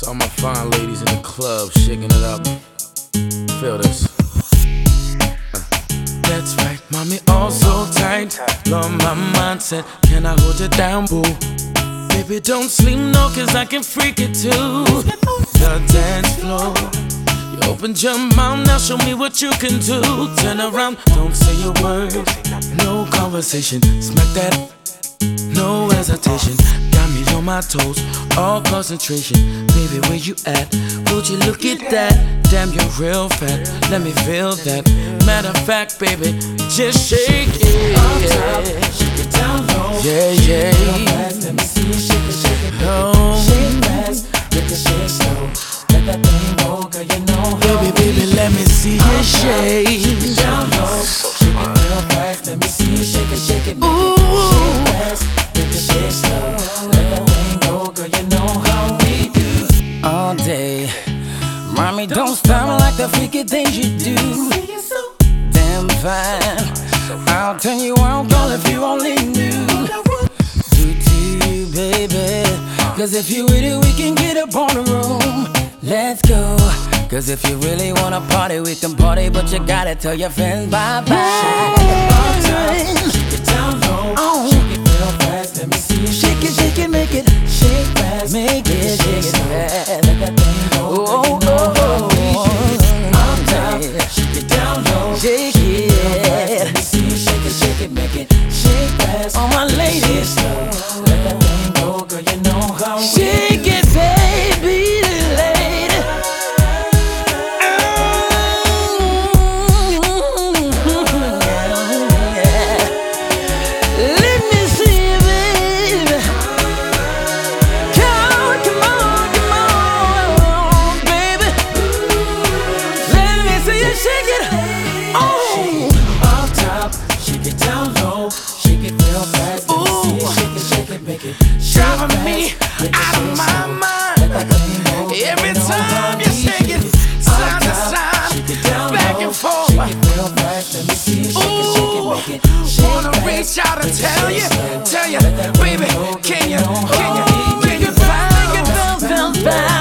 All my fine ladies in the club shaking it up. Feel this. That's right, mommy, all so tight. Love my mindset. Can I hold you down, boo? Baby, don't sleep, no, cause I can freak it too. The dance floor. You opened your mouth, now show me what you can do. Turn around, don't say a word. No conversation, smack that. No hesitation, got me on my toes, all concentration. Baby, where you at? Would you look at that? Damn, you're real fat, let me feel that. Matter of fact, baby, just shake it. Up top, shake it down low. Yeah, yeah. Let me see you shake it, shake it. Oh. Shake fast, get the shake slow. Let that thing go, girl, you know how. Baby, let me see you shake. Shake it down low, shake it real fast. Let me see you shake it, shake it. Ooh. Shake fast, get the shake slow. Let that thing go, girl, you know how we do. All day, mommy, don't stop like the freaky things you do. Damn fine, I'll turn you on, girl, if you only knew. Do to you, baby. Cause if you with it, we can get up on the room. Let's go. Cause if you really wanna party, we can party, but you gotta tell your friends bye-bye. Shake it down low, shake it real fast. Let me see you Shake it, shake it, make it. shake fast, Make it, shake it fast. let that thing go. Oh, girl, you know how we do. Up top, yeah. shake it down low, Shake let it. me see you shake it, make it shake fast. All my ladies, Let that thing go, girl, you know how we shake it, baby, lady. Let me see you, baby. Come on, baby. Let me see you shake it. Oh. Up top, shake it down low, shake it real fast. Let me see you shake it, make it Driving me out of my mind. Every time you shake it, side to side, back and forth. real fast. Let me see you Ooh, wanna reach out and tell you, baby, can you, Make it feel, feel, feel.